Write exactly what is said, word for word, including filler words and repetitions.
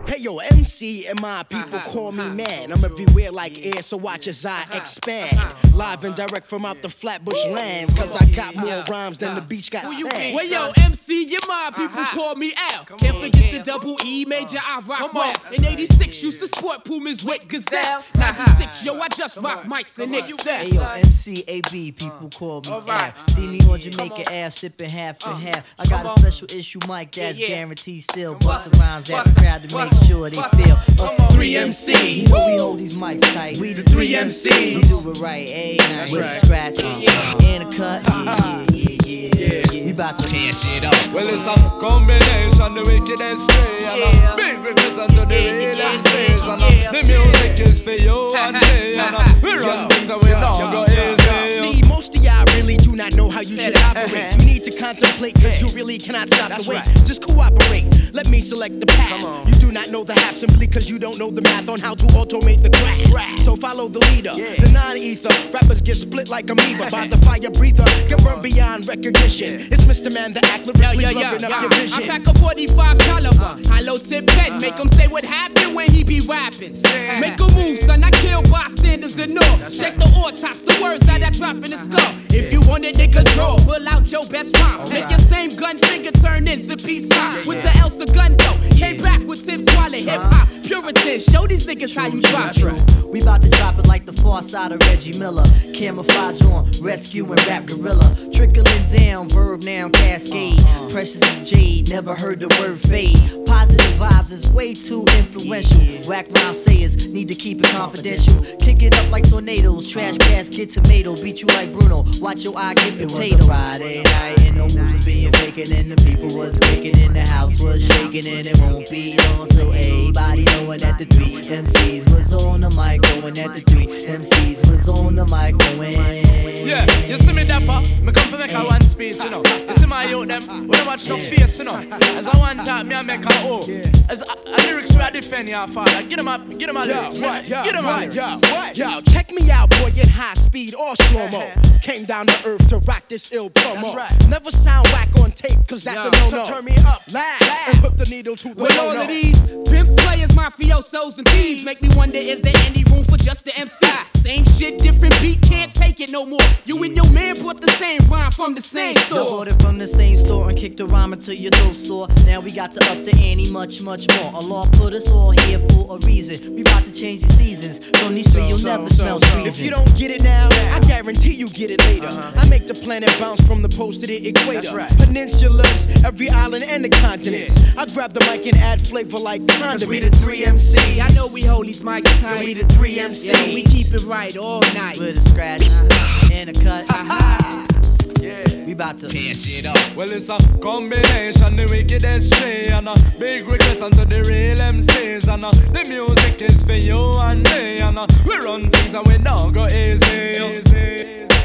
Hey yo, M C and my people uh-huh. call me man. I'm everywhere like air, so watch as I expand. Live and direct from out the Flatbush lands, cause I got more rhymes than the beach got sand. Well yo, M C, your my people call me Al. Can't forget the double E major, I rock well. In eighty-six, used to sport Pumas with Gazelles. ninety-six, yo, I just rock mics and excess. Hey yo, M C A B, people call me Al. See me on Jamaica Ave, sipping half and half. I got a special issue mic that's guaranteed still. Bustin' rhymes at the crowd to make sure they feel. Us the three M Cs. So we hold these mics tight. We the three M Cs. We do it right, ayy. Night with a scratch and a cut. Yeah, yeah, yeah, yeah, yeah. We bout to tear shit up. Well, it's a combination, the wicked and straight. And a big represent to the real M Cs. And the music is for you and me. And we run things and we don't go easy. See, most of y'all really do not know how you should operate. You need to contemplate, cause you really cannot stop the wait. Just cooperate. Let me select the path. You do not know the half simply cause you don't know the math on how to automate the crack. So follow the leader, the non-ether. Rappers get split like amoeba by the fire breather. Get burned beyond recognition. It's Mister Man, the act lyrically yo, yo, blurring yo, up yo. your vision. I pack a forty-five caliber, hollow tip pen. Make him say what happened when he be rapping. Make a move, son, I kill bystanders and all. Check the autops, the words that I drop in the skull. If you want it in control, pull out your best rhyme. Make your same gun finger turn into peace sign. With the Elsa gun though, came back with tips swallow hip hop. Puritan, show these niggas how you drop it. We bout to drop it like the far side of Reggie Miller. Camouflage on, rescue and rap gorilla. Trickling down, verb noun cascade. Precious as jade, never heard the word fade. Positive vibes is way too influential. Whack rhyme sayers, need to keep it confidential. Kick it up like tornadoes, trash gas, get tomato. Beat you like Bruno, watch your eye get potato. It was a Friday night and no moves was being faking. And the people was making and the house was shaking. And it won't be long so everybody knowing that the three M Cs was on the mic. Going at the three M Cs was on the mic going. Yeah, you see me dapper, me come to make a one speech, you know. You see my youth them, we don't watch no face, you know. As I one time, me I make a O. As a, a lyrics we I defend your father. Get them up, get them out lyrics, man. Get them out lyrics. Yo, check me out, boy, in high speed or slow-mo. Came down to earth to rock this ill promo. Never sound whack on tape, cause that's a no-no. So turn me up, laugh, and put the needle to the with all of these pimps, players, mafiosos, and thieves, make me wonder, is there any room for just the M C? Same shit, different beat, can't take it no more. You and your man bought the same rhyme from the same store. Yo, bought it from the same store and kicked the rhyme until your throat sore. Now we got to up the ante much, much more. Allah put us all here for a reason. We about to change the seasons. From these three, you'll so, never so, smell so. treason. If you don't get it now, I guarantee you get it later. Uh-huh. I make the planet bounce from the poles to the equator. Right. Peninsulas, every island and the continents. Yeah. I grab the mic and add flavor like condiments. We the three M Cs. I know we hold these mics tight. We the three M Cs. Yeah, we keep it right all night. With a scratch uh-huh. and a cut. Uh-huh. Yeah. We bout to tear shit up. Well, it's a combination, the wicked and straight. And a big request unto the real M Cs. And a, the music is for you and me. And a, we run things and we don't go easy. easy.